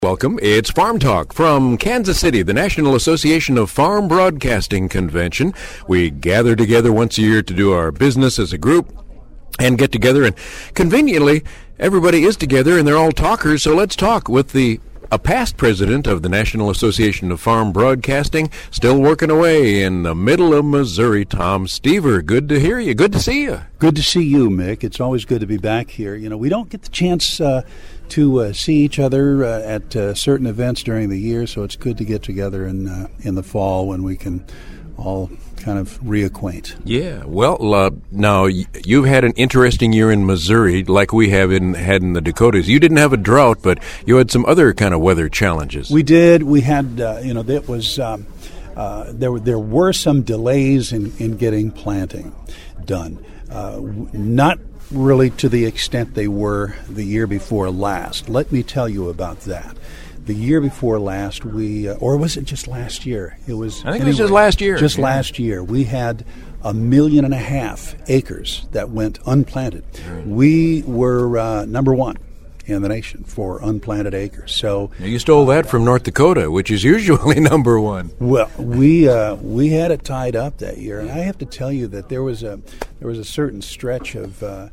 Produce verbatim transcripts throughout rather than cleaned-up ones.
Welcome. It's Farm Talk from Kansas City, the National Association of Farm Broadcasting Convention. We gather together once a year to do our business as a group and get together. And conveniently, everybody is together and they're all talkers. So let's talk with the a past president of the National Association of Farm Broadcasting, still working away in the middle of Missouri, Tom Stever. Good to hear you. Good to see you. Good to see you, Mick. It's always good to be back here. You know, we don't get the chance uh, to uh, see each other uh, at uh, certain events during the year, so it's good to get together in uh, in the fall when we can all kind of reacquaint. Yeah. Well, uh, now you've had an interesting year in Missouri, like we have in had in the Dakotas. You didn't have a drought, but you had some other kind of weather challenges. We did. We had, uh, you know, that was um, uh, there were there were some delays in, in getting planting done. Uh, not really to the extent they were the year before last. Let me tell you about that. The year before last, we, uh, or was it just last year? It was. I think anyway, it was just last year. Just yeah. last year, we had a million and a half acres that went unplanted. Right. We were uh, number one in the nation for unplanted acres. So you stole that from North Dakota, which is usually number one. Well, we uh, we had it tied up that year, and I have to tell you that there was a there was a certain stretch of. Uh,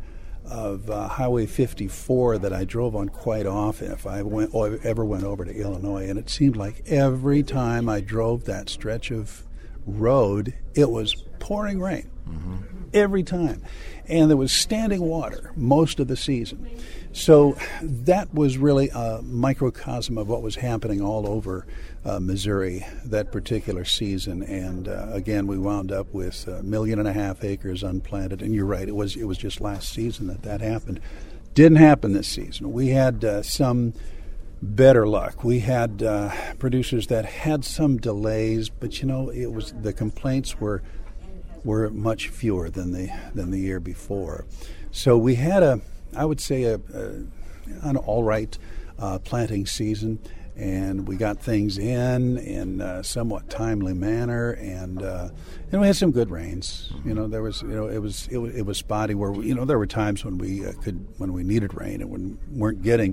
of uh, Highway fifty-four that I drove on quite often if I went or ever went over to Illinois, and it seemed like every time I drove that stretch of road, it was pouring rain. Mm-hmm. Every time. And there was standing water most of the season. So that was really a microcosm of what was happening all over uh, Missouri that particular season. And uh, again, we wound up with a million and a half acres unplanted. And you're right, it was it was just last season that that happened. Didn't happen this season. We had uh, some better luck. We had uh, producers that had some delays, but you know, it was the complaints were were much fewer than the than the year before. So we had a, I would say, a, a an all right uh, planting season, and we got things in in a somewhat timely manner, and uh, and we had some good rains. You know, there was you know it was it was, it was spotty where we, you know there were times when we uh, could when we needed rain and when weren't getting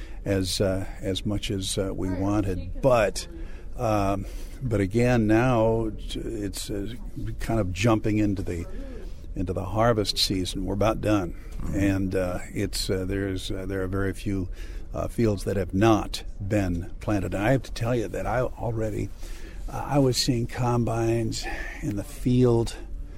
as uh, as much as uh, we wanted, but. Um, But again, now it's uh, kind of jumping into the into the harvest season. We're about done, mm-hmm. and uh, it's uh, there's uh, there are very few uh, fields that have not been planted. And I have to tell you that I already uh, I was seeing combines in the field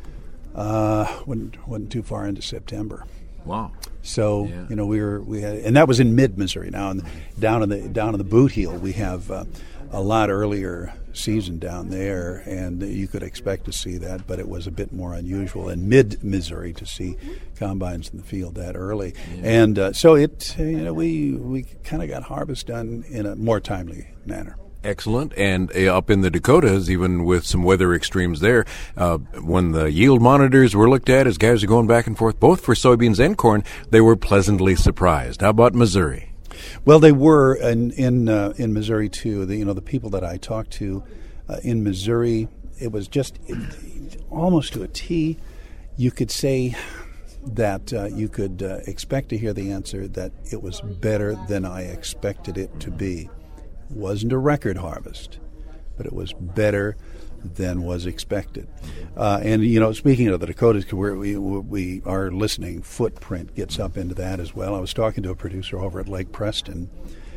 uh, wasn't wasn't too far into September. Wow. So yeah. you know we were we had, and that was in mid Missouri. Now in the, down in the down in the boot heel we have. Uh, a lot earlier season down there, and you could expect to see that, but it was a bit more unusual in mid-Missouri to see combines in the field that early. Yeah. And uh, so it, you know, we we kind of got harvest done in a more timely manner. Excellent. And uh, up in the Dakotas, even with some weather extremes there, uh, when the yield monitors were looked at as guys are going back and forth, both for soybeans and corn, they were pleasantly surprised. How about Missouri? Well, they were in in, uh, in Missouri too. The, you know, the people that I talked to uh, in Missouri, it was just it, almost to a T. You could say that uh, you could uh, expect to hear the answer that it was better than I expected it to be. Wasn't a record harvest, but it was better than was expected. Uh, and, you know, speaking of the Dakotas, where we, we, our listening footprint gets up into that as well. I was talking to a producer over at Lake Preston,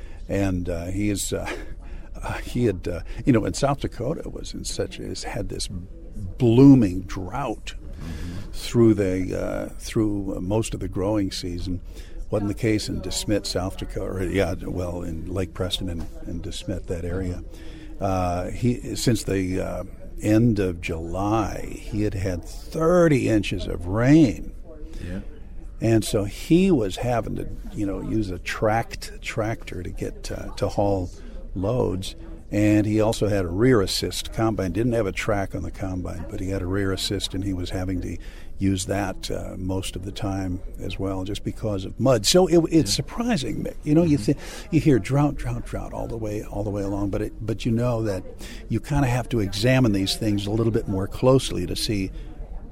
and uh, he is, uh, uh, he had, uh, you know, in South Dakota was in such, has had this blooming drought mm-hmm. through the, uh, through most of the growing season. Wasn't the case in DeSmet, South Dakota, or, yeah, well, in Lake Preston and, and DeSmet, that area. Uh, he since the uh, end of July, he had had thirty inches of rain, yeah. And so he was having to, you know, use a tracked tractor to get uh, to haul loads. And he also had a rear assist combine. Didn't have a track on the combine, but he had a rear assist, and he was having to use that uh, most of the time as well, just because of mud. So it, it's surprising, Mick. You know, mm-hmm. you th- you hear drought, drought, drought all the way all the way along, but it, but you know that you kind of have to examine these things a little bit more closely to see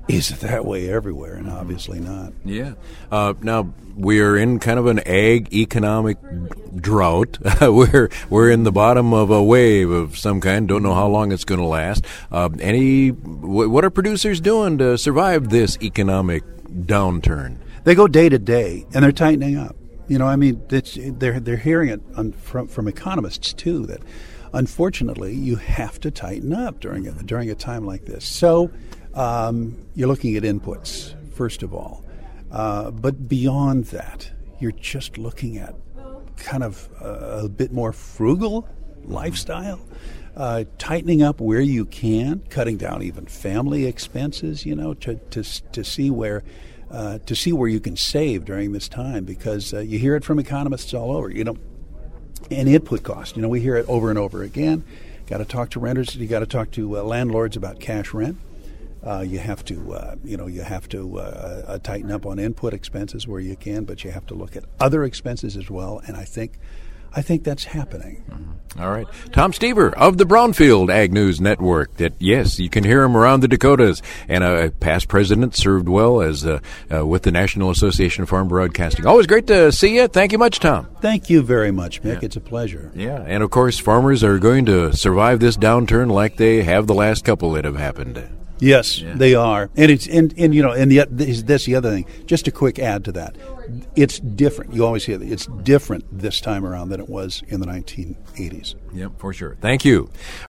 is it that way everywhere? And obviously not. Yeah. Uh, now, we are in kind of an ag economic drought. we're we're in the bottom of a wave of some kind. Don't know how long it's going to last. Uh, any what are producers doing to survive this economic downturn? They go day to day, and they're tightening up. You know, I mean, it's, they're they're hearing it on, from from economists too, that unfortunately you have to tighten up during a, during a time like this. So um, you're looking at inputs first of all, uh, but beyond that, you're just looking at kind of a, a bit more frugal lifestyle. Uh, tightening up where you can, cutting down even family expenses, you know, to to to see where uh, to see where you can save during this time, because uh, you hear it from economists all over, you know, and input cost. You know, we hear it over and over again. Got to talk to renters. You got to talk to uh, landlords about cash rent. Uh, you have to, uh, you know, you have to uh, uh, tighten up on input expenses where you can, but you have to look at other expenses as well. And I think. I think that's happening. Mm-hmm. All right. Tom Stever of the Brownfield Ag News Network. That, yes, you can hear him around the Dakotas. And a past president, served well as uh, uh, with the National Association of Farm Broadcasting. Always great to see you. Thank you much, Tom. Thank you very much, Mick. Yeah. It's a pleasure. Yeah. And, of course, farmers are going to survive this downturn like they have the last couple that have happened. Yes, yeah. They are, and it's and, and you know, and the this, this the other thing. Just a quick add to that, it's different. You always hear that it's different this time around than it was in the nineteen eighties. Yep, for sure. Thank you.